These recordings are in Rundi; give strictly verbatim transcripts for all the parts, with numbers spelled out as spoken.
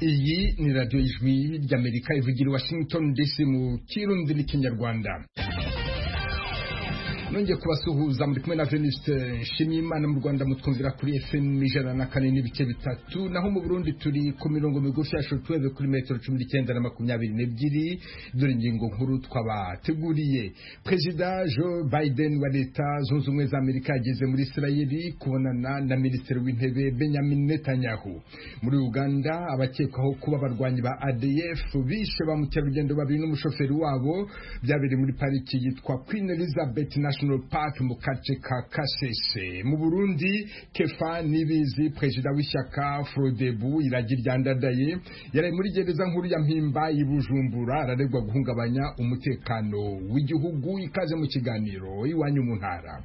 Iyi ni radio Ijwi ry'Amerika ivugira i Washington D C mu Kirundi n'Ikinyarwanda. Nongeye kubasuhuza muri kumwe na Venuste Nshimiyimana mu Rwanda mutwumvira kuri F M ijana na kane n'ibice bitatu, naho mu Burundi turi ku mirongo migufi ya shortwave kuri metero cumi n'icyenda na makumyabiri n'ebyiri. Dore ingingo nkuru twabateguriye. Perezida Joe Biden wa Leta Zunze Ubumwe za Amerika yageze muri Israeli kubonana na Minisitiri w'Intebe Benjamin Netanyahu. Muri Uganda abakekwaho kuba abarwanyi ba A D F bishe ba mukerarugendo babiri n'umushoferi wabo byabereye muri pariki yitwa Queen Elizabeth National Park mu gace ka Kasese. Mu Burundi Kefa Nibizi perezida w'ishyaka Frodebu Iragi ryandadaye yari muri gereza nkuru ya Mpimba i Bujumbura araregwa guhungabanya umutekano w'igihugu. Ikaze mu kiganiro iwanyu mu ntara.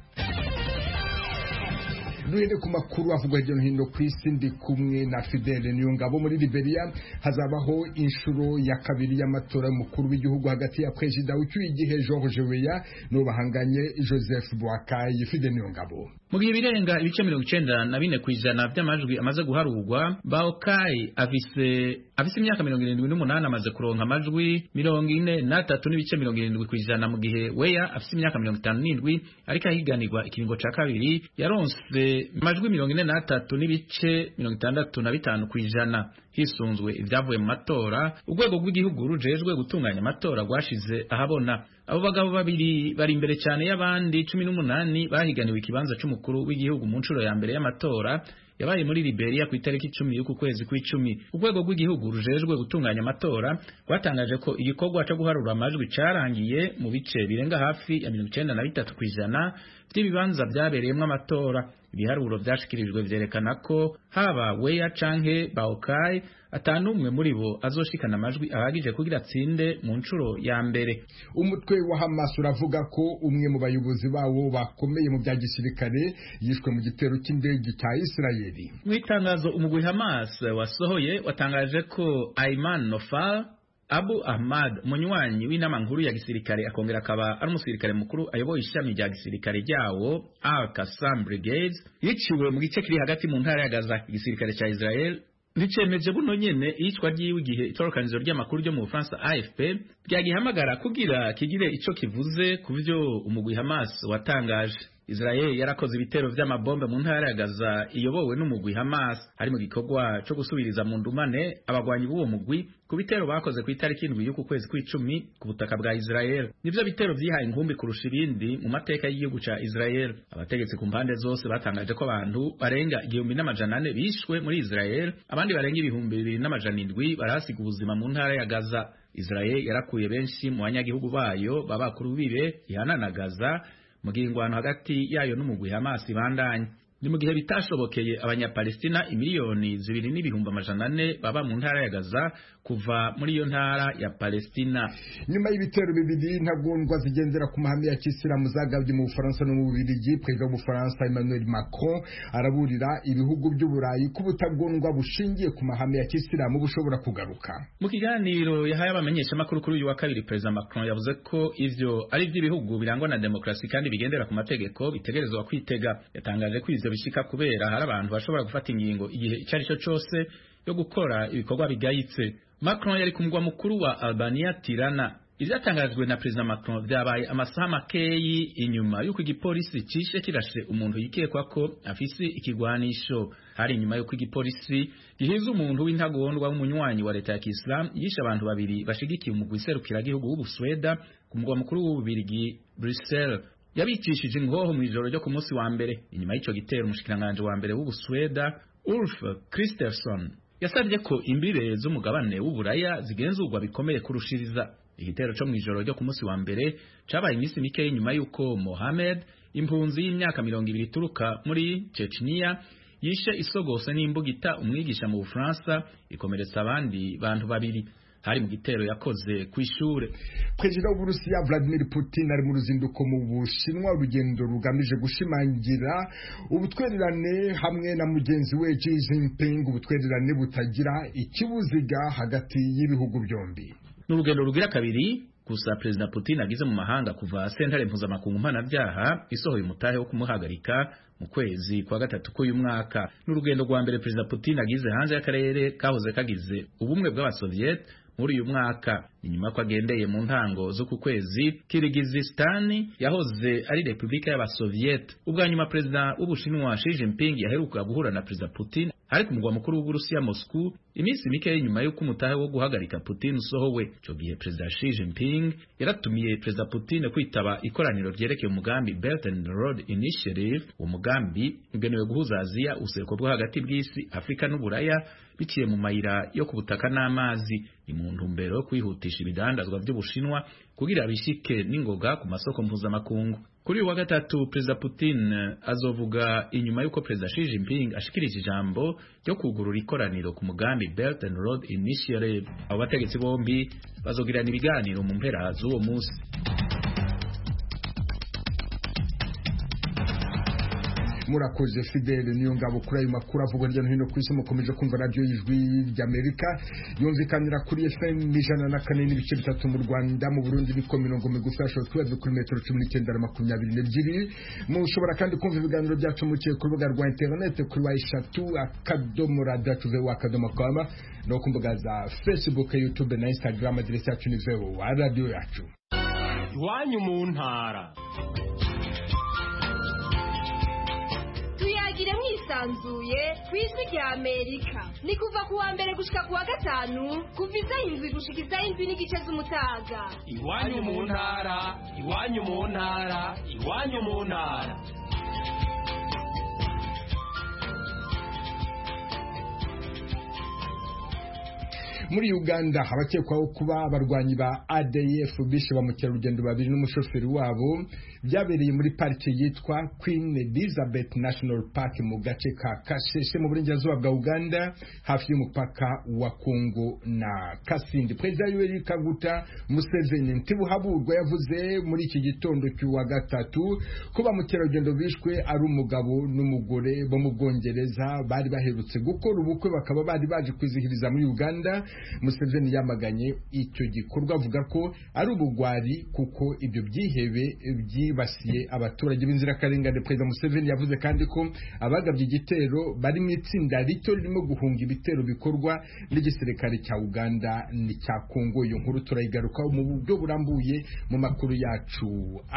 Duhere ku makuru avugwa hirya no hino ku isi, ndi kumwe na Fidele Niyongabo. Muri Liberia hazabaho inshuro ya kabiri y'amatora y'umukuru w'igihugu hagati ya perezida w'icyuye igihe George Weah n'ubahanganye Joseph Boakai. Fidele Niyongabo: mu gihe birenga ibice mirongo icenda na bine kw'ijana by'amajwi amaze guharurwa, Boakai afise afise imyaka mirongo irindwi n'umunani amaze kuronka amajwi mirongo ine n'atatu n'ibice mirongo irindwi kw'ijana, mu gihe Weah afise imyaka mirongo itanu n'indwi ariko ahiganirwa ikiringo ca kabiri yaronse amajwi mirongo ine n'atatu n'ibice mirongo itandatu na bitanu kw'ijana. Hisunzwe ibyavuye mu matora, urwego rw'igihugu rujejwe gutunganya amatora rwashize ahabona abo bagabo babiri bari imbere cyane y'abandi cumi n'umunani bahiganiwe ikibanza c'umukuru w'igihugu mu nshuro ya mbere y'amatora yabaye muri Liberia ku itariki icumi y'uku kwezi kw'icumi. Urwego rw'igihugu rujejwe gutunganya amatora rwatangaje ko igikorwa cyo guharura amajwi carangiye mu bice birenga hafi ya mirongo icenda na bitatu kw'ijana by'ibibanza byabereyemo amatora. Ibiharuro byashikirijwe vyerekana ko haba Weah canke Boakai atanumwe muri bo azoshikana amajwi ahagije kugira atsinde mu nshuro ya mbere. Umutwe wa Hamas uravuga ko umwe mu bayobozi bawo bakomeye mu bya gisirikare yishwe mu gitero cy'indege cya Israeli. Mu itangazo umugwi Hamas wasohoye watangaje ko Ayman Nofal Abu Ahmad, umunywanyi w'inama nkuru ya gisirikare akongera akaba ari umusirikare mukuru ayoboye ishami rya gisirikare ryawo Al-Qassam Brigades, yiciwe mu gice kiri hagati mu ntara ya Gaza. Igisirikare cya Israel nticemeje buno nyene iyicwa ryiwe igihe itorokanizo ry'amakuru ryo mu Bufaransa A F P ryagihamagara kugira kigire ico kivuze ku byo umugwi Hamas watangaje. Israel yarakoze ibitero vy'amabombe mu ntara ya Gaza iyobowe n'umugwi Hamas, hari mu gikorwa cyo gusubiriza mu ndumane abagwanyi b'uwo mugwi ku bitero bakoze ku itariki indwi y'uku kwezi kw'icumi ku butaka bwa Israel. Nivyo bitero vyihaye inkumbi kurusha ibindi mu mateka y'igihugu ca Israel. Abategetsi ku mpande zose batangaje ko abantu barenga igihumbi n'amajana ane bishwe muri Israel, abandi barenga ibihumbi bibiri n'amajana indwi barahasiga ubuzima mu ntara ya Gaza. Israel yarakuye benshi mu banyagihugu bayo babakuru bibe ihanana Gaza mu gihe ingwano hagati yayo n'umugwi Hamas ibandanye. Ni mu gihe bitashobokeye abanyapalestina imiliyoni zibiri n'ibihumbi amajana ane baba mu ntara ya Gaza kuva muri iyo ntara ya Palestina. Nyuma y'ibitero bibiri ntagondwa zigendera ku mahame ya Kisilamu zagabye mu Bufaransa no mu Bubiligi, Perezida w'Ubufaransa Emmanuel Macron araburira ibihugu by'Uburayi ko ubutagondwa bushingiye ku mahame ya Kisilamu bushobora kugaruka. Mu kiganiro yahaye abamenyesha makuru kuri uyu wa kabiri, Perezida Macron yavuze ko ivyo ari iby'ibihugu birangwa na demokrasi kandi bigendera ku mategeko bitegerezwa kwitega. Yatangaje ko ivyo bishika kubera hari abantu bashobora gufata ingingo igihe icari cyo cyose yo gukora ibikorwa bigayitse. Macron yari ku mugwa mukuru wa Albania Tirana. Ivyatangajwe na Perezida Macron vyabaye amasaha makeyi inyuma y'uko igipolisi cishe kirashe umuntu yikekwa ko afise ikigwanisho. Hari inyuma y'uko igipolisi gihize umuntu w'intagondwa w'umunywanyi wa leta ya Islam yishe abantu babiri bashigikiye umugwi serukiragihugu w'Ubusweda ku mugwa mukuru w'Ububirigi Bruxelles. Yabicishije ingoho mu ijoro ryo ku munsi wa mbere. Inyuma y'ico gitero, umushikiranganje wa mbere w'Ubusweda Ulf Kristersson yasabye ko imbire z'umugabane w'Uburaya zigenzurwa bikomeye kurushiriza. Igitero cyo mu ijoro ryo ku munsi wa mbere cabaye iminsi mike inyuma y'uko Mohamed, impunzi y'imyaka mirongo ibiri turuka muri Chechnya, yishe isogose n'imbugita umwigisha mu Bufaransa ikomeretsa abandi bantu babiri. Hari mu gitero yakoze kw'ishure. Perezida w'Uburusiya Vladimir Putin ari mu ruzinduko mu Bushinwa, urugendo rugamije gushimangira ubutwererane hamwe na mugenzi we Xi Jinping, ubutwererane butagira ikibuziga hagati y'ibihugu byombi. N'urugendo rugira kabiri gusa Perezida Putin agize mu mahanga kuva sentare mpuzamakungu mpanabyaha isohoye umutahe wo kumuhagarika mu kwezi kwa gatatu k'uyu mwaka. N'urugendo rwa mbere Perezida Putin agize hanze y'akarere kahoze kagize ubumwe bw'abasoviet muri uyu mwaka. Inyuma ko agendeye mu ntango zo ku kwezi Kyrgyzstan yahoze ari Republika y'Abasoviet. Ubwa nyuma Perezida w'Ubushinwa Xi Jinping yaheruka guhura na Perezida Putin ari ku mugwa mukuru w'Uburusiya Moscow iminsi mike nyuma y'uko umutahe wo guhagarika Putin usohowe. Ico gihe Perezida Xi Jinping yaratumiye Perezida Putin kwitaba ikoraniro ryerekeye umugambi Belt and Road Initiative. Uwo mugambi ugenewe guhuza Aziya, ubuseruko bwo hagati bw'isi, Afrika n'Uburaya biciye mu mayira yo ku butaka n'amazi. Ni mu ntumbero yo kwihutisha ibidandazwa by'Ubushinwa kugira bishike n'ingoga ku masoko mpuzamakungu. Kuri uwa gatatu Perezida Putin azovuga inyuma y'uko Perezida Xi Jinping ashikirije ijambo ryo kugurura ikoraniro ku mugambi Belt and Road Initiative. Abo bategetsi bombi bazogirana ibiganiro mu mpera z'uwo munsi. Murakoze Fidele niyo ngabo kuri ayo makuru avugwa hirya no hino ku isi. Mukomeje kumva radio y'Ijwi ry'Amerika yumvikanira kuri F M ijana na kane n'ibice bitatu mu Rwanda, mu Burundi ni ko mirongo migufi ashobora kuri metero cumi n'icyenda na makumyabiri n'ebyiri. Mushobora kandi kumva ibiganiro byacu muciye ku rubuga rwa internet kuri wa eshatu akadomo radio tuve akadomo com no ku mbuga za Facebook, YouTube na Instagram. Aderesi yacu ni zero wa radio yacu. Iwanyu mu ntara tuyagire mwisanzuye kw'Ijwi ry'Amerika. Ni kuva ku wa mbere gushika ku wa gatanu kuva isaha indwi gushika isaha indwi n'igice z'umutaga. Iwanyu mu ntara, iwanyu mu ntara, iwanyu mu ntara. Muri Uganda abakekwaho kuba abarwanyi ba A D F bishe ba mukerarugendo babiri n'umushoferi wabo byabereye muri parike yitwa Queen Elizabeth National Park mu gace ka Kasheshe mu burengerazuba bwa Uganda hafi y'umupaka wa Kongo na Kasindi. Perezida Yoweri Kaguta Museveni ntibuhaburwa yavuze muri iki gitondo cy'uwa gatatu ko ba mukerarugendo bishwe ari umugabo n'umugore bo mu Bwongereza bari baherutse gukora ubukwe bakaba bari baje kwizihiriza muri Uganda. Museveni yamaganye icyo gikorwa avuga ko ari ubugwari kuko ibyo byihebe byibasiye abaturage b'inzirakarengane. Perezida Museveni yavuze kandi ko abagabye igitero bari mu itsinda rito ririmo guhunga ibitero bikorwa n'igisirikare cya Uganda n'icya Kongo. Iyo nkuru turayigarukaho mu buryo burambuye mu makuru yacu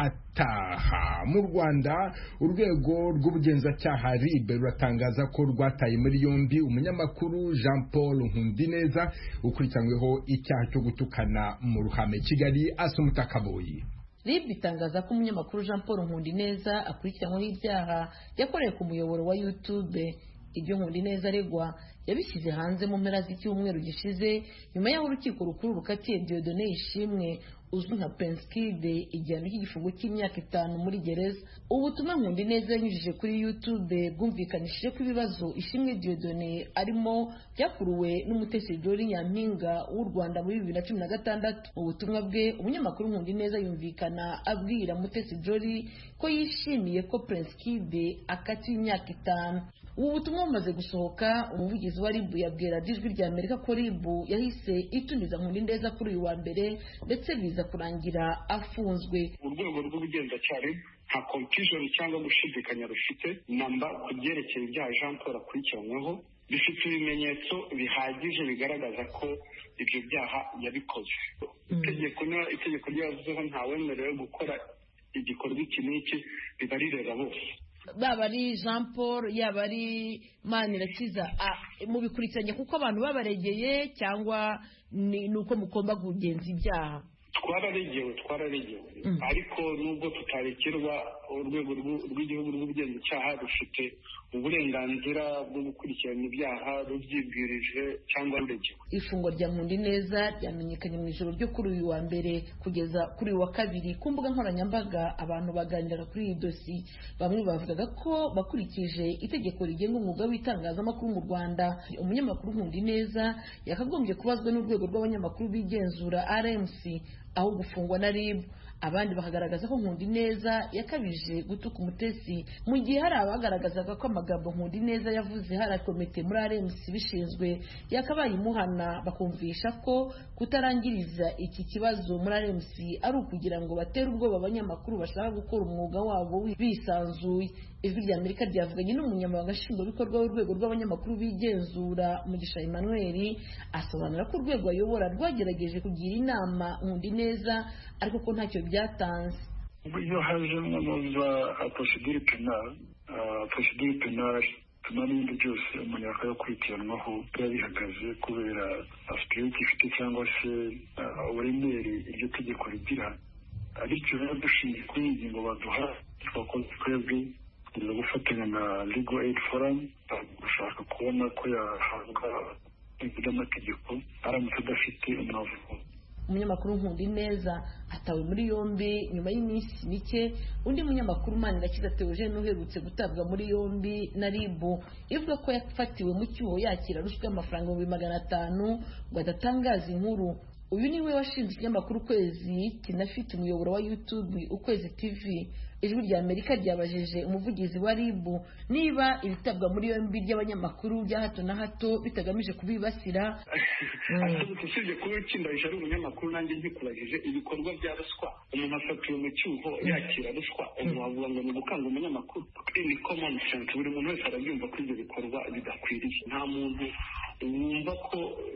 ataha. Mu Rwanda urwego rw'ubugenzacyaha R I B ruratangaza ko rwataye muri yombi umunyamakuru Jean Paul Nkundineza ukurikiranyweho icyaha cyo gutukana mu ruhame. Kigali, Asumta Kaboyi. R I B itangaza ko umunyamakuru Jean Paul Nkundineza akurikiranyweho ibyaha yakoreye ku muyoboro wa YouTube. Ibyo Nkundineza aregwa yabishyize hanze mu mpera z'icyumweru gishize nyuma y'aho urukiko rukuru rukatiye Dieudonné Ishimwe uzwi nka Prince Kid igihano cy'igifungo cy'imyaka itanu muri gereza. Ubutumwa Nkundineza yanyujije kuri YouTube bwumvikanishije ko ibibazo Ishimwe Dieudonné arimo byakuruwe n'umutesi Jolly Nyampinga w'u Rwanda muri bibiri na cumi na gatandatu. Mu butumwa bwe umunyamakuru Nkundineza yumvikana abwira mutesi Jolly ko yishimiye ko Prince Kid akatiwe imyaka itanu. Ubu butumwa bumaze gusohoka, umuvugizi wa R I B yabwira Ijwi ry'Amerika ko R I B yahise itumiza Nkundineza kuri uyu wa mbere ndetse biza kurangira afunzwe. Urwego rw'ubugenzacyaha nta confusion cyangwa gushidikanya rufite namba ku byerekeye ibyaha Jean Paul akurikiranyweho, bifite ibimenyetso bihagije bigaragaza ko ibyo byaha yabikoze. Itegeko na itegeko ryavuzeho ntawemerewe gukora igikorwa iki n'iki, biba rireba bose. Baba ari Jean Paul yaba ari Manirakiza mubikurikiranye kuko abantu babaregeye cyangwa nuko mukomba kugenza ibyaha? Twararegewe twararegewe ariko nubwo tutarekerwa urwego rw'igihugu rw'ubugenzacyaha rufite uburenganzira bwo gukurikirana ibyaha rubyibwirije cyangwa ruregewe. Ifungwa rya Nkundineza ryamenyekanye mu ijoro ryo kuri uyu wa mbere kugeza kuri uyu wa kabiri ku mbuga nkoranyambaga. Abantu baganira kuri iyi dosi, bamwe bavugaga ko bakurikije itegeko rigenga umwuga w'itangazamakuru mu Rwanda umunyamakuru Nkundineza yakagombye kubazwa n'urwego rw'abanyamakuru bigenzura R M C aho gufungwa na R I B. abandi bakagaragaza ko Nkundineza yakabije gutuka umutesi mu gihe hari abagaragazaga ko amagambo Nkundineza yavuze hari komite muri R M C bishinzwe yakabaye imuhana bakumvisha ko kutarangiriza iki kibazo muri R M C ari ukugira ngo batere ubwoba abanyamakuru bashaka gukora umwuga wabo bisanzuye. Ijwi rya Amerika ryavuganye n'umunyamabanga nshingwabikorwa w'urwego rw'abanyamakuru bigenzura Mugisha Emmanuel asobanura ko urwego ayobora rwagerageje kugira inama Nkundineza ariko ko ntacyo byatanze. Iyo hajemo nova procedure penal procedure penal tuma n'ibindi byose umuntu yakayakurikiranwaho biba bihagaze kubera aspiriti ifite cyangwa se uburemere iryo tegeko rigira. Bityo rero dushingiye kuri iyi ngingo baduha twakoze twebwe kugira gufatanya na Legal Aid Forum gushaka kubona ko yahabwa iby'amategeko aramutse adafite umwavuko. Umunyamakuru Nkundineza atawe muri yombi nyuma y'iminsi mike. Undi munyamakuru Manirakiza Theogene uherutse gutabwa muri yombi na R I B ivuga ko yafatiwe mu cyuho yakira ruswa y'amafaranga ibihumbi magana atanu ngo adatangaza inkuru. Uyu niwe washinze ikinyamakuru Ukwezi kinafite umuyoboro wa YouTube Ukwezi T V. Ijwi rya Amerika ryabajije umuvugizi wa R I B niba ibitabwa muri yombi by'abanyamakuru bya hato na hato bitagamije kubibasira. Asabutse usibye kuba ikindayije ari umunyamakuru nanjye ntikuragije ibikorwa bya ruswa umuntu afatiwe mu cyuho yakira ruswa umuhavuga ngo ni gukanga umunyamakuru. Ni common sense, buri muntu wese arabyumva ko ibyo bikorwa bidakwiriye. Nta muntu wumva ko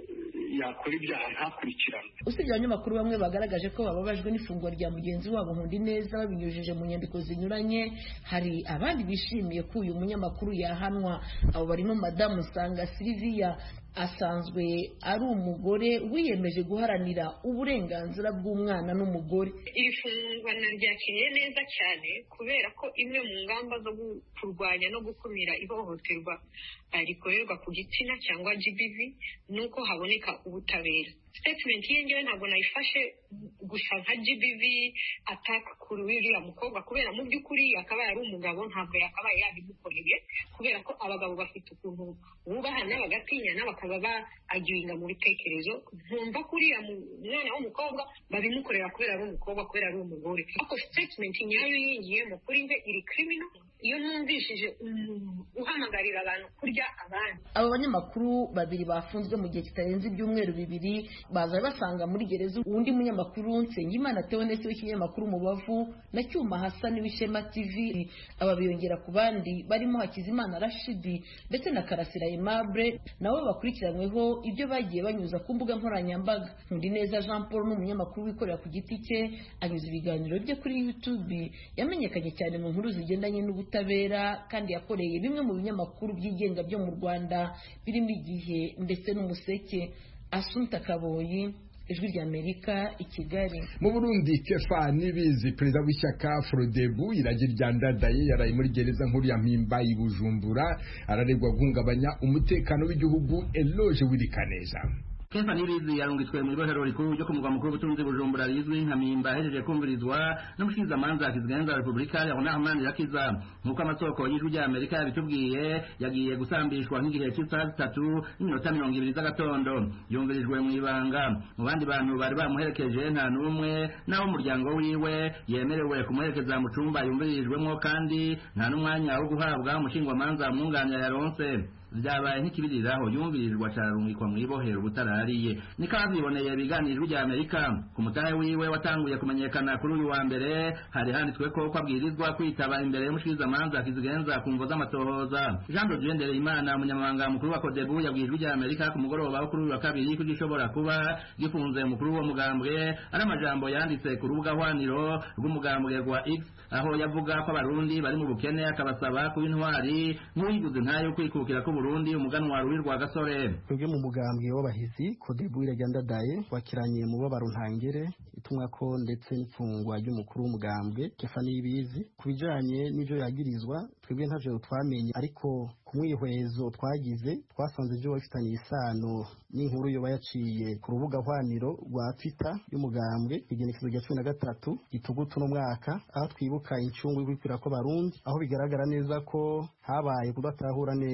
yakora ibyaha ntakurikirane. Usibye abanyamakuru bamwe bagaragaje ko bababajwe n'ifungwa rya mugenzi wabo Nkundineza babinyujije mu nyandiko zinyuranye, hari abandi bishimiye ko uyu munyamakuru yahanwa. Abo barimo Madamu Sanga Sylvia asanzwe ari umugore wiyemeje guharanira uburenganzira bw'umwana n'umugore. Iri fungwa naryakiriye neza cyane kubera ko imwe mu ngamba zo kurwanya no gukumira ihohoterwa rikorerwa ku gitsina cyangwa G B V nuko haboneka ubutabera. Statement ye ngewe ntabwo nayifashe gusa nka G B V attack kuri uriya mukobwa kubera mu by'ukuri akabaye ari umugabo ntabwo yakabaye yabimukoreye kubera ko abagabo bafite ukuntu bubahana bagatinyana bakaba bagiringa mu bitekerezo. Ntumva kuriya mwana w'umukobwa babimukorera kubera ari umukobwa kubera ari umugore. Ariko statement nyayo yingiyemo kuri nge iri criminal iyo numvishije uhamagarira abantu kurya abandi. Abo banyamakuru babiri bafunzwe mu gihe kitarenze ibyumweru bibiri baza basanga muri gereza undi munyamakuru Nsengimana Theoneste w'ikinyamakuru Mubavu na Cyuma Hassan w'Ishema T V. Aba biyongera ku bandi barimo Hakizimana Rashidi ndetse na Karasira Aimable nabo bakurikiranyweho ibyo bagiye banyuza ku mbuga nkoranyambaga. Nkundineza Jean Paul n'umunyamakuru wikorera ku giti cye anyuza ibiganiro bye kuri YouTube yamenyekanye cyane mu nkuru zigendanye n'ubutabera kandi yakoreye bimwe mu binyamakuru byigenga byo mu Rwanda birimo Igihe ndetse n'Umuseke. Assunta Kaboyi, Ijwi rya Amerika i Kigali. Mu Burundi Kefa Nibizi perezida w'ishyaka Frodebu Iragi rya Ndadaye yaraye muri gereza nkuru ya Mpimba i Bujumbura araregwa guhungabanya umutekano w'igihugu. Eloge Wirikaneza. Kefa Nibizi yarungitswe mu ibohero rikuru ryo ku mugwa mukuru w'ubutunzi Bujumbura rizwi nka Mpimba ahejeje kumvirizwa n'umushingamanza Kizigenza wa Repubulika ya Ronald Yakiza. Nk'uko amasoko y'Ijwi rya Amerika yabitubwiye yagiye gusambishwa nk'igihe cy'isaha zitatu n'iminota mirongo ibiri z'agatondo. Yumvirijwe mu ibanga. Mu bandi bantu bari bamuherekeje nta n'umwe naho umuryango wiwe yemerewe kumuherekeza mu cyumba yumvirijwemo kandi nta n'umwanya wo guhabwa umushingwamanza mwunganira yaronse. Byabaye nk'ikibiriraho yumvirijwe cararungikwa mu ibohero butarariye. Nikabiboneye ibiganiro bya Amerika ku mutahe wiwe watanguye kumenyekana kuri uyu wa mbere hari handitswe ko kwabwirizwa kwitaba imbere y'umushikizamanza Kizigenza ku mvo z'amatohoza. Jean de Dieu Ndereyimana umunyamabanga mukuru wa Codebu yabwirijwe bya Amerika ku mugoroba wo kuri uyu wa kabiri ko gishobora kuba gifunze mukuru wo mugambwe ari amajambo yanditse ku rubuga hwaniro rw'umugambwe rwa X aho yavuga ko abarundi bari mu bukene akabasaba kuba intwari nk'uyiguze ntayo kwikukira ko Burundi umuganwa ruwi rwa Gasore. Twebwe mu mugambwe w'abahizi Codebu Iragi Ndadaye wakiranye mu babaro ntangere itumwa ko ndetse n'ifungwa ry'umukuru w'umugambwe Kefa Nibizi kubijanye n'ivyo yagirizwa twebwe ntavyo twamenye ariko kumwihwezo twagize twasanze byo bafitanye isano n'inkuru yo bayaciye ku rubuga hwaniro rwa Twitter y'umugambwe igenekezo rya cumi na gatatu gitugutu no mwaka aho twibuka incungu y'ukwikira ko Barundi aho bigaragara neza ko habaye kudatahura neza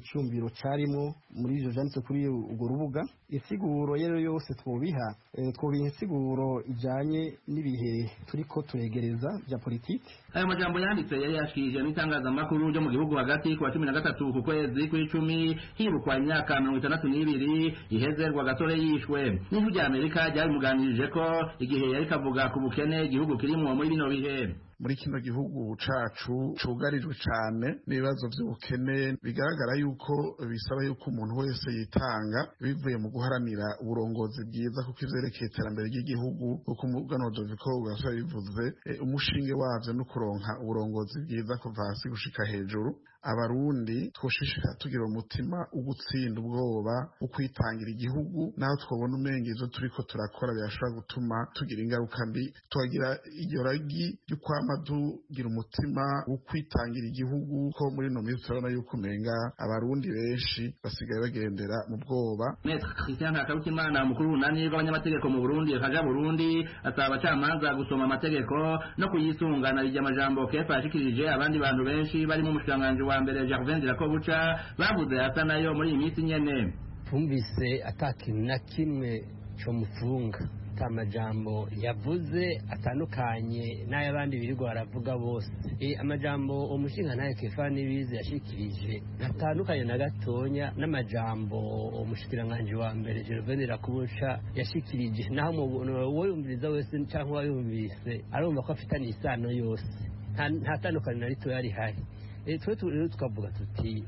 icyumviro cyarimo muri ivyo vyanditse kuri urwo rubuga. Insiguro rero yose twobiha e, twobiha insiguro ijanye n'ibihe turiko turegereza bya politiki. Ayo majambo yanditse yari yashikirije n'itangazamakuru ryo mu gihugu hagati kwa cumi na gatatu ku kwezi kw'icumi hibukwa imyaka mirongo itandatu n'ibiri iheze Rwagasore yishwe. N'ijwi rya Amerika ryabimuganirije ko igihe yari kavuga ku bukene igihugu kirimwo muri bino bihe. Muri kino gihugu cacu cugarijwe cane n'ibibazo vy'ubukene, bigaragara yuko bisaba yuko umuntu wese yitanga bivuye mu guharanira uburongozi bwiza, kuko ivyerekeye iterambere ry'igihugu, kuko umuganuro Doviko Rwagasore bivuze e, umushinge wavyo no kuronka uburongozi bwiza kuva hasi gushika hejuru. Abarundi twoshishika tugira umutima ugutsinda ubwoba ukwitangira igihugu, naho twobona umenga ivyo turiko turakora birashobora gutuma tugira ingaruka mbi. Twagira iryo ragi ry'ukwama tugira umutima ukwitangira igihugu, ko muri no minsi turabona yuko umenga abarundi benshi basigaye bagendera mu bwoba. Maître Christian Hakarutimana, umukuru w'unani rw'abanyamategeko mu Burundi akaja Burundi, asaba abacamanza gusoma amategeko no kuyisungana bijya amajambo kefa yashikirije abandi bantu benshi barimo umushikiranganji wa mbere Gervais Ndirakobuca bavuze asa nayo muri iyi minsi nyene. Twumvise atakintu na kimwe cyo mufunga, amajambo yavuze atandukanye n'ay'abandi birirwa baravuga bose. E, amajambo umushinga naye Kefa Nibizi yashikirije atandukanye na gatonya n'amajambo umushikiranganje wa mbere Gervais Ndirakobuca yashikirije, naho uwo yumviriza wese cyangwa yumvise arumva ko afitanye isano yose, nta tandukanye na rito yari hari. Twe rero tukavuga tuti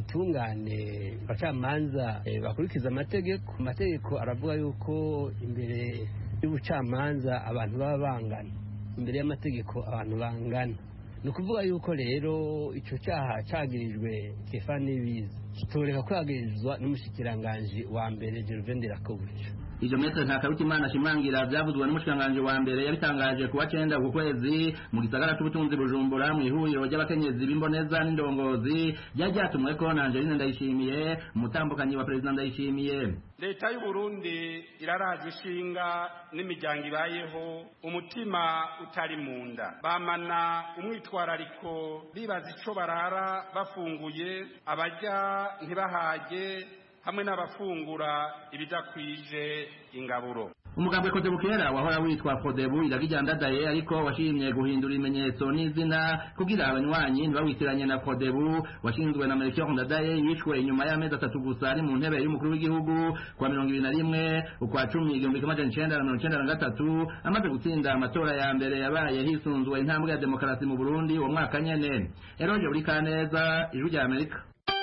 umutungane abacamanza bakurikiza amategeko. Amategeko aravuga yuko imbere y'ubucamanza abantu baba bangana, imbere y'amategeko abantu bangana. Ni ukuvuga yuko rero icyo cyaha cyagirijwe Kefa Nibizi kitoreka kwagirizwa n'umushikiranganji wa mbere Gervais Ndirakobuca. Ivyo Maître Ntakarutimana ashimangira vyavuzwe n'umushikiranganji wa mbere yabitangaje kuwa cenda ku kwezi mu gisagara c'ubutunzi Bujumbura mu ihuriro ry'abakenyezi b'imboneza n'indongozi ryatumweko na Angeline Ndayishimiye, umutambukanyi wa Perezida Ndayishimiye. Leta y'u Burundi iraraje ishinga n'imiryango ibayeho umutima utari munda, bamana umwitwarariko bibaza ico barara bafunguye, abarya ntibahage hamwe n'abafungura ibidakwije ingaburo. Umugambwe Kodebu kera wahora witwa Kodebu iragijandadaye, ariko washimye guhindura imenyetso n'izina kugira abanywanyi ntibawitiranye na Kodebu washinzwe na Melchior Ndadaye yishwe inyuma y'amezi atatu gusa ari mu ntebe y'umukuru w'igihugu kwa mirongo ibiri na rimwe ukwa cumi igihumbi kimwe amajana icenda na mirongo icenda na gatatu amaze gutsinda amatora ya mbere yabaye hisunzwe intambwe ya demokarasi mu Burundi uwo mwaka nyene. Eroje Urikaneza, Ijwi rya Amerika.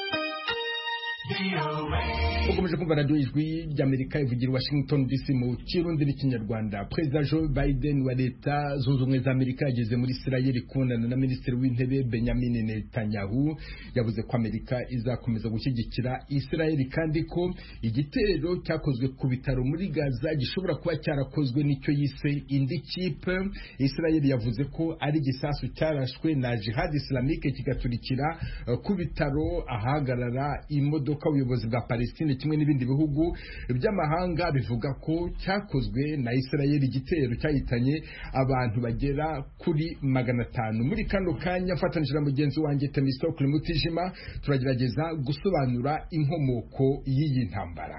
ukomeje kumva radio ijwi ry'Amerika ivugira Washington D C mu Kirundi n'ikinyarwanda. Perezida Joe Biden wa leta zunze ubumwe za Amerika yageze muri Israel kubonana na Minisitiri w'Intebe Benjamin Netanyahu, yavuze ko Amerika izakomeza gushyigikira Israel kandi ko igitero cyakozwe ku bitaro muri Gaza gishobora kuba cyarakozwe n'icyo yise indi kipe. Israel yavuze ko ari gisasu cyarashwe na Jihad Islamique kigaturikira uh, ku bitaro ahagarara imodoka. Ubuyobozi bwa Palestine kimwe n'ibindi bihugu by'amahanga bivuga ko cyakozwe na Israel. Igitero cyahitanye abantu bagera kuri magana atanu. Muri kano kanya mfatanije na mugenzi wanjye Temistokle Mutijima turagerageza gusobanura inkomoko y'iyi ntambara.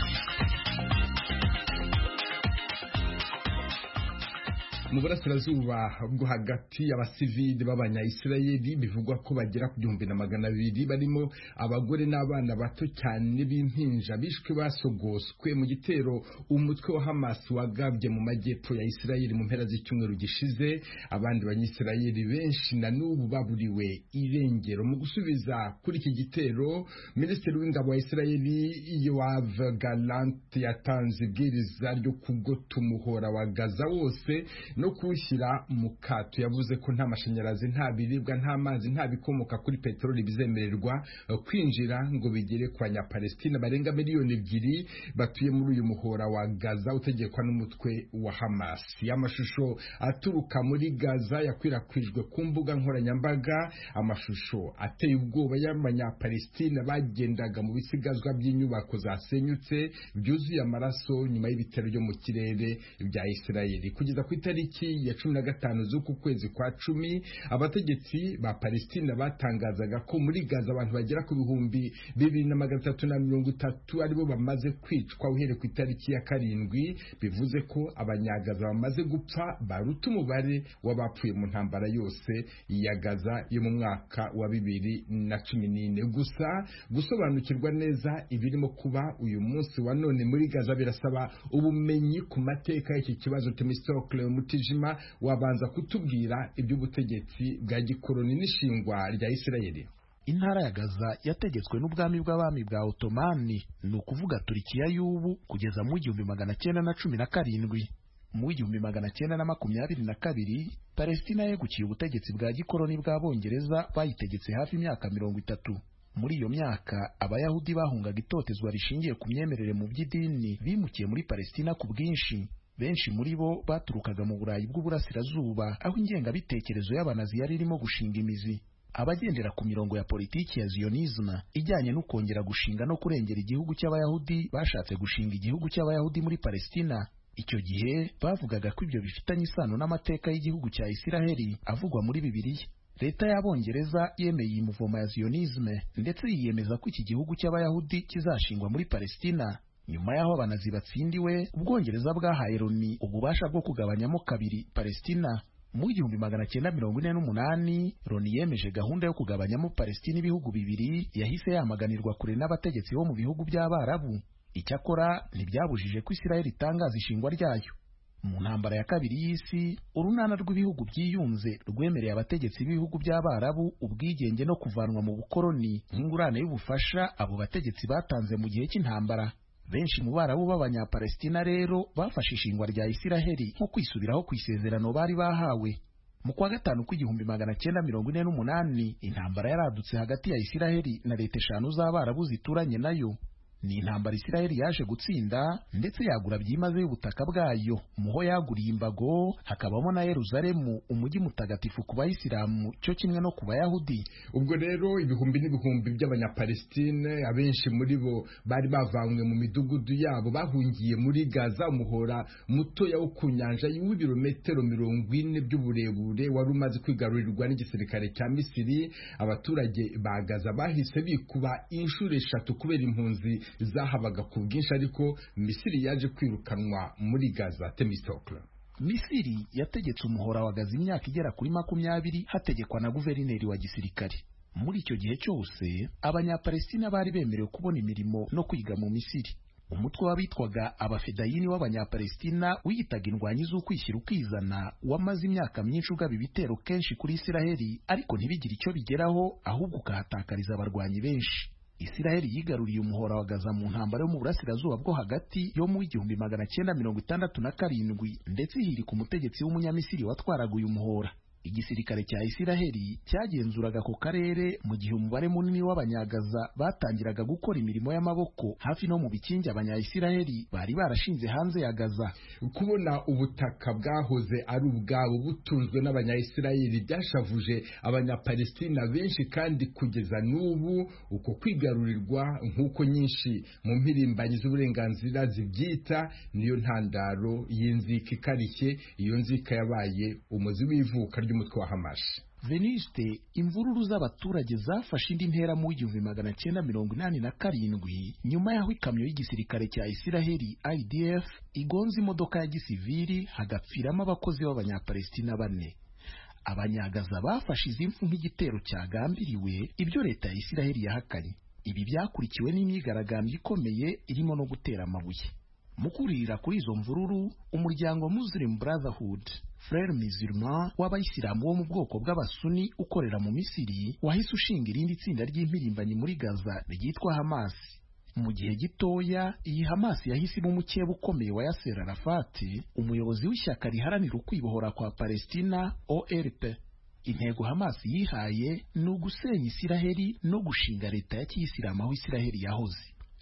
Mu burasirazuba bwo hagati y'abasivili b'abanya-Israeli bivugwa ko bagera ku gihumbi na magana abiri barimo abagore n'abana bato cyane b'impinja bishwe basogoswe mu gitero umutwe wa Hamas wagabye mu majyepfo ya Israeli mu mpera z'icyumweru gishize. Abandi banya-Israeli benshi na n'ubu baburiwe irengero. Mu gusubiza kuri iki gitero, Minisitiri w'Ingabo wa Israeli Yoav Gallant yatanze ibwiriza ryo kugota umuhora wa Gaza wose no kuwushyira mu kato. Yavuze ko nta mashanyarazi, nta biribwa, nta mazi, nta bikomoka kuri peteroli bizemererwa kwinjira ngo bigere ku banyapalestina barenga miliyoni ebyiri batuye muri uyu muhora wa Gaza utegekwa n'umutwe wa Hamas. Amashusho aturuka muri Gaza yakwirakwijwe ku mbuga nkoranyambaga, amashusho ateye ubwoba y'abanyapalestina bagendaga mu bisigazwa by'inyubako zasenyutse byuzuye amaraso nyuma y'ibitero byo mu kirere bya Israeli. Kugeza ku itariki itariki ya cumi na gatanu z'uku kwezi kwa cumi abategetsi ba Palestina batangazaga ko muri Gaza abantu bagera ku bihumbi bibiri na magana atatu na mirongo itatu aribo bamaze kwicwa uhereye ku itariki ya karindwi, bivuze ko abanyagaza bamaze gupfa baruta umubare w'abapfuye mu ntambara yose ya Gaza yo mu mwaka wa bibiri na cumi n'ine. Gusa gusobanukirwa neza ibirimo kuba uyu munsi wa none muri Gaza birasaba ubumenyi ku mateka y'iki kibazo. Temistokle Mutijima wabanza kutubwira iby'ubutegetsi bwa gikoloni n'ishingwa rya Isirayeli. Intara ya Gaza yategetswe n'ubwami bw'abami bwa Ottomani, ni ukuvuga Turikiya y'ubu, kugeza mu igihumbi magana cyenda na cumi na karindwi. Mu igihumbi magana cyenda na makumyabiri na kabiri Palestina yegukiye ubutegetsi bwa gikoloni bw'Abongereza, bayitegetse hafi imyaka mirongo itatu. Muri iyo myaka Abayahudi bahungaga itotezwa rishingiye ku myemerere mu by'idini bimukiye muri Palestina ku bwinshi. Benshi muri bo baturukaga mu Burayi bw'Uburasirazuba, aho ingengabitekerezo y'Abanazi yari irimo gushinga imizi. Abagendera ku mirongo ya politiki ya Zionisme ijyanye no kongera gushinga no kurengera igihugu cy'Abayahudi bashatse gushinga igihugu cy'Abayahudi muri Palestina. Icyo gihe bavugaga ko ibyo bifitanye isano n'amateka y'igihugu cya Isiraheli avugwa muri Bibiliya. Leta y'Abongereza yemeye iyi muvoma ya Zionisme ndetse yiyemeza ko iki gihugu cy'Abayahudi kizashingwa muri Palestina. Nyuma y'aho Abanazi batsindiwe, Ubwongereza bwahaye Loni ububasha bwo kugabanyamo kabiri Palestina. Mu igihumbi magana cyenda mirongo ine n'umunani Loni yemeje gahunda yo kugabanyamo Palestina ibihugu bibiri, yahise yamaganirwa kure n'abategetsi bo mu bihugu by'Abarabu. Icyakora ntibyabujije ko Isiraheli itangaza ishingwa ryayo. Mu ntambara ya kabiri y'isi, urunana rw'ibihugu byiyunze rwemereye abategetsi b'ibihugu by'Abarabu ubwigenge no kuvanwa mu bukoloni nk'ingurane y'ubufasha abo bategetsi batanze mu gihe cy'intambara. Benshi mu Barabu b'Abanyapalestina rero bafashe ishingwa rya Isiraheli nko kwisubiraho ku isezerano bari bahawe. Mu kwa gatanu kw'igihumbi magana cyenda mirongo ine n'umunani intambara yaradutse hagati ya Isiraheli na leta eshanu z'Abarabu zituranye nayo. Ni intambara Isiraheli yaje gutsinda ndetse yagura byimazeyo ubutaka bwayo. Muho yaguriye imbago, hakabamo na Yerusalemu, umujyi mutagatifu ku Bayisilamu cyo kimwe no ku Bayahudi. Ubwo rero ibihumbi n'ibihumbi by'Abanyapalestine, abenshi muri bo bari bavanywe mu midugudu yabo, bahungiye muri Gaza, umuhora mutoya wo ku nyanja w'ibirometero mirongo ine by'uburebure wari umaze kwigarurirwa n'igisirikare cya Misiri. Abaturage ba Gaza bahise bikuba inshuro eshatu kubera impunzi zahabaga ku bwinshi, ariko Misiri yaje kwirukanwa muri Gaza. Temistokle. Misiri yategetse umuhora wa Gaza imyaka igera kuri makumyabiri hategekwa na guverineri wa gisirikare. Muri icyo gihe cyose Abanyapalestina bari bemerewe kubona imirimo no kwiga mu Misiri. Umutwe w'abitwaga Abafedayini w'Abanyapalestina wiyitaga indwanyi z'ukwishyira ukizana wamaze imyaka myinshi ugaba ibitero kenshi kuri Isiraheli, ariko ntibigire icyo bigeraho, ahubwo ukahatakariza abarwanyi benshi. Isiraheli yigaruriye umuhora wa Gaza mu ntambara yo mu burasirazuba bwo hagati yo mu igihumbi magana cyenda mirongo itandatu na karindwi, ndetse ihirika umutegetsi w'umunyamisiri watwaraga uyu muhora. Igisirikare cya Isiraheli cyagenzuraga ako karere mu gihe umubare munini w'Abanyagaza batangiraga gukora imirimo y'amaboko hafi no mu bikingi Abanyayisiraheli bari barashinze hanze ya Gaza. Kubona ubutaka bwahoze ari ubwabo butunzwe n'Abanyayisiraheli byashavuje Abanyapalestina benshi, kandi kugeza n'ubu uko kwigarurirwa nk'uko nyinshi mu mpirimbanyi z'uburenganzira zibyita niyo ntandaro y'inzika ikarishye. Iyo nzika yabaye umuzi w'ivuka umutwe wa Hamas. Venuste, imvururu z'abaturage zafashe indi ntera mu igihumbi magana cyenda mirongo inani na karindwi nyuma y'aho ikamyo y'igisirikare cya Isiraheli I D F igonze imodoka ya gisivili hagapfiramo abakozi b'Abanyapalestina bane. Abanyagaza bafashe izi mfu nk'igitero cyagambiriwe, ibyo leta ya Isiraheli yahakanye. Ibi byakurikiwe n'imyigaragambyo ikomeye irimo no gutera amabuye. Mu kuririra kuri izo mvururu, umuryango Muslim Brotherhood Frere Musulman w'Abayisilamu bo mu bwoko bw'Abasuni ukorera mu Misiri wahise ushinga irindi tsinda ry'impirimbanyi muri Gaza ryitwa Hamas. Mu gihe gitoya iyi Hamas yahise mu mukeba ukomeye wa Yasser Arafat, umuyobozi w'ishyaka riharanira ukwibohora kwa Palestina O L P. Intego Hamas yihaye ni ugusenya Isiraheli no gushinga leta ya Kiyisilamu aho Isiraheli yahoze.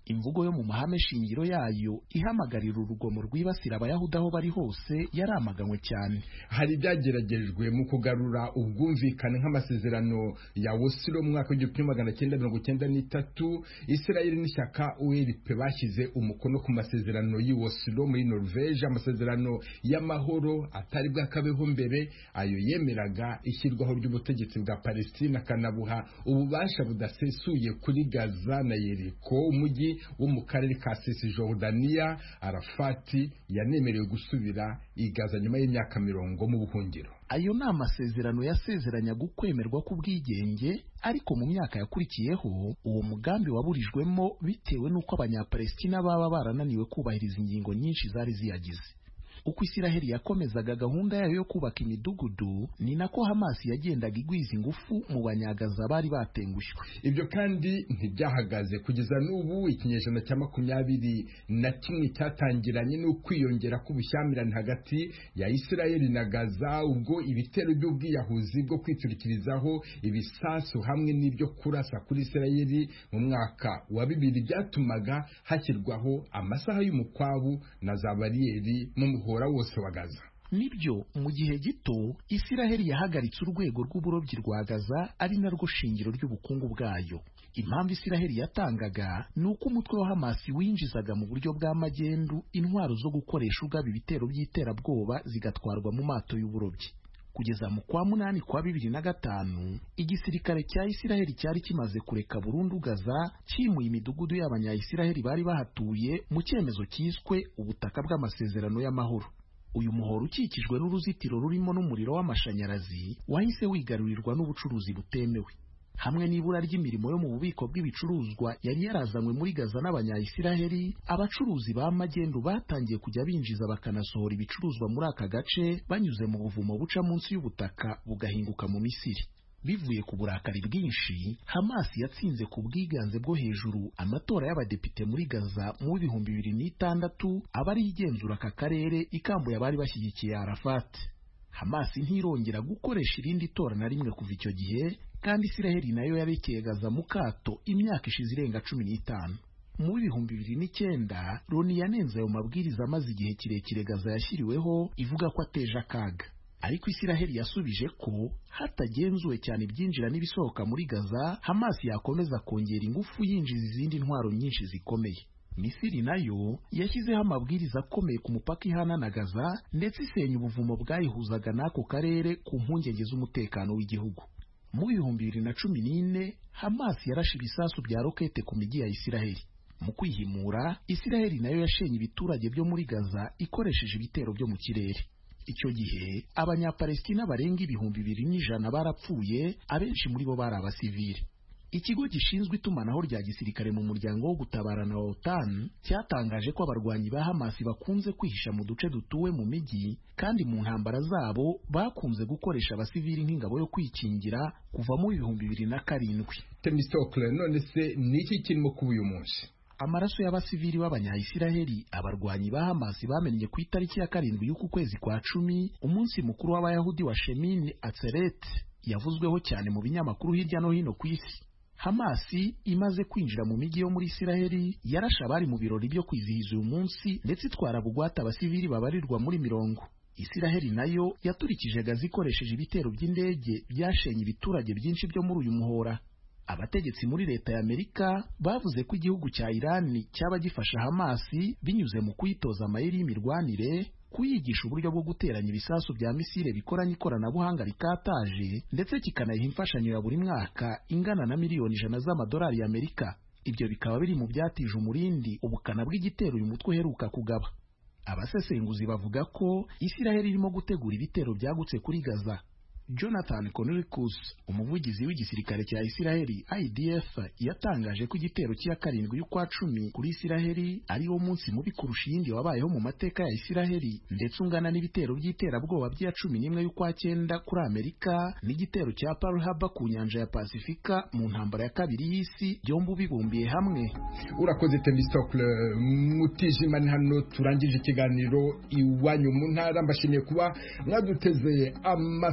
imvugo yo mu mahame shingiro yayo ihamagarira urugomo rwibasira abayahudi aho bari hose yaramaganywe cyane. Hari ibyageragejwe mu kugarura ubwumvikane nk'amasezerano ya Oslo mu mwaka w'igihumbi magana cyenda mirongo cyenda n'itatu. Israel n'ishyaka U R P bashyize umukono ku masezerano y'i Oslo muri Norvege, amasezerano y'amahoro atari bwakabeho mbere, ayo yemeraga ishyirwaho ry'ubutegetsi bwa Palestina akanabuha ububasha budasesuye kuri Gaza na Yeriko, umujyi wo mu karere ka Cisjordania. Arafati yanemerewe gusubira i Gaza nyuma y'imyaka mirongo mu buhungiro. Ayo ni amasezerano yasezeranyaga ukwemerwa k'ubwigenge, ariko mu myaka yakurikiyeho uwo mugambi waburijwemo bitewe n'uko abanyapalestina baba barananiwe kubahiriza ingingo nyinshi zari ziyagize. Uko Isiraheli yakomezaga gahunda yayo yo kubaka imidugudu, ni nako Hamas yagendaga igwiza ingufu mu banyagaza bari batengushywe. Ibyo kandi ntibyahagaze kugeza n'ubu. Ikinyejana cya makumyabiri na kimwe cyatangiranye n'ukwiyongera k'ubushyamirane hagati ya Isiraheli na Gaza, ubwo ibitero by'ubwiyahuzi bwo kwiturikirizaho ibisasu hamwe n'ibyo kurasa kuri Isiraheli mu mwaka wa bibiri byatumaga hashyirwaho amasaha y'umukwabu na za bariyeri mu muhora wose wa Gaza. Nibyo mu gihe gito Isiraheli yahagaritse urwego rw'uburobyi rwa Gaza, ari narwo shingiro ry'ubukungu bwayo. Impamvu Isiraheli yatangaga ni uko umutwe wa Hamas winjizaga mu buryo bw'amagendu intwaro zo gukoresha ugaba ibitero by'iterabwoba zigatwarwa mu mato y'uburobyi. Kugeza mu kwa munani kwa bibiri na gatanu igisirikare cya Isiraheli cyari kimaze kureka burundu Gaza, kimuye imidugudu y'abanya-Isiraheli bari bahatuye mu cyemezo cyiswe ubutaka bw'amasezerano y'amahoro. Uyu muhoro ukikijwe n'uruzitiro rurimo n'umuriro w'amashanyarazi wahise wigarurirwa n'ubucuruzi butemewe. Hamwe n'ibura ry'imirimo yo mu bubiko bw'ibicuruzwa yari yarazanywe muri Gaza n'abanya-Isiraheli, abacuruzi ba magendu batangiye kujya binjiza bakanasohora ibicuruzwa muri aka gace banyuze mu buvumo buca munsi y'ubutaka bugahinguka mu Misiri. Bivuye ku burakari bwinshi, Hamas yatsinze ku bwiganze bwo hejuru amatora y'abadepite muri Gaza mu bihumbi bibiri n'itandatu, abari igenzura aka karere ikambuye abari bashyigikiye Arafat. Hamas ntirongera gukoresha irindi tora na rimwe kuva icyo gihe, kandi Isiraheli nayo yarekeye Gaza mu kato imyaka ishize irenga cumi n'itanu. Mu bihumbi bibiri n'icyenda Loni yanenze ayo mabwiriza amaze igihe kirekire Gaza yashyiriweho, ivuga ko ateje akaga. Ariko Isiraheli yasubije ko hatagenzuwe cyane ibyinjira n'ibisohoka muri Gaza, Hamas yakomeza kongera ingufu yinjiza izindi ntwaro nyinshi zikomeye. Misiri nayo yashyizeho amabwiriza akomeye ku mupaka ihana na Gaza, ndetse isenya ubuvumo bwayihuzaga n'ako karere ku mpungenge z'umutekano w'igihugu. Mu bihumbi bibiri na cumi n'ine Hamas yarashe ibisasu bya rokete ku migi ya Isiraheli. Mu kwihimura, Isiraheli nayo yashenye ibiturage byo muri Gaza ikoresheje ibitero byo mu kirere. Icyo gihe abanyapalestina barenga ibihumbi bibiri n'ijana barapfuye, abenshi muri bo bari abasivili. Ikigo gishinzwe itumanaho rya gisirikare mu muryango wo gutabarana wa OTAN cyatangaje ko abarwanyi ba Hamas bakunze kwihisha mu duce dutuwe mu mijyi, kandi mu ntambara zabo bakunze gukoresha abasivili nk'ingabo yo kwikingira kuva mu bihumbi bibiri na karindwi. Temistokle, none se niki kirimo kuba uyu munsi? Amaraso y'abasivili b'abanya-Isiraheli abarwanyi ba Hamas bamennye ku itariki ya karindwi y'uku kwezi kwa cumi, umunsi mukuru w'abayahudi wa Shemin Atzeret yavuzweho cyane mu binyamakuru hirya no hino ku isi. Hamas imaze kwinjira mu migi yo muri Isiraheli yarashe abari mu birori byo kwizihiza uyu munsi, ndetse itwara bugwata abasivili babarirwa muri mirongo. Isiraheli nayo yaturikije Gaza ikoresheje ibitero by'indege byashenye ibiturage byinshi byo muri uyu muhora. Abategetsi muri leta ya Amerika bavuze ko igihugu cya Iran cyaba gifasha Hamas binyuze mu kuyitoza amayeri y'imirwanire, kuyigisha uburyo bwo guteranya ibisasu bya misile bikoranye ikoranabuhanga rikataje, ndetse kikanayiha imfashanyo ya buri mwaka ingana na miliyoni ijana z'amadolari y'Amerika. Ibyo bikaba biri mu byatije umurindi ubukana bw'igitero uyu mutwe uheruka kugaba. Abasesenguzi bavuga ko Isiraheli irimo gutegura ibitero byagutse kuri Gaza. Jonathan Conricus, umuvugizi w'igisirikare cya Isiraheli I D F, yatangaje ko igitero cya karindwi y'ukwa cumi kuri Isiraheli ari wo munsi mubi kurusha iyindi wabayeho mu mateka ya Isiraheli, ndetse ungana n'ibitero by'iterabwoba by'a cumi n'imwe y'ukwa cyenda kuri Amerika n'igitero cya Pearl Harbor ku nyanja ya Pasifika mu ntambara ya kabiri y'isi, byombi bibumbiye hamwe. Urakoze Temistokle Mutijima. Ni hano turangije ikiganiro Iwanyu mu Ntara. Mbashimiye kuba mwaduteze amatwi nk'uko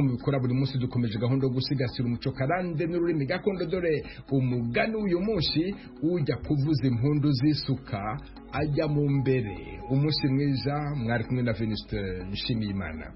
mubikora buri munsi dukomeje gahunda yo gusigasira umuco karande n'ururimi gakondo dore umugani uyu munsi ujya kuvuza impundu z'isuka ajya mu mbere. Umunsi mwiza, mwari kumwe na Venuste Nshimiyimana.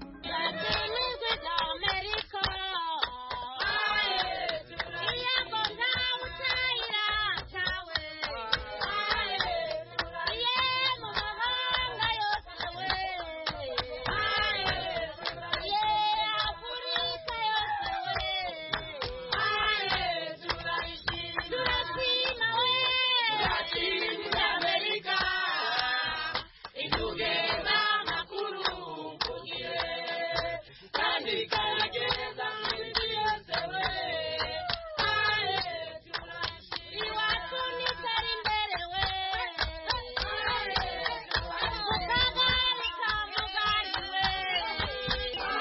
America.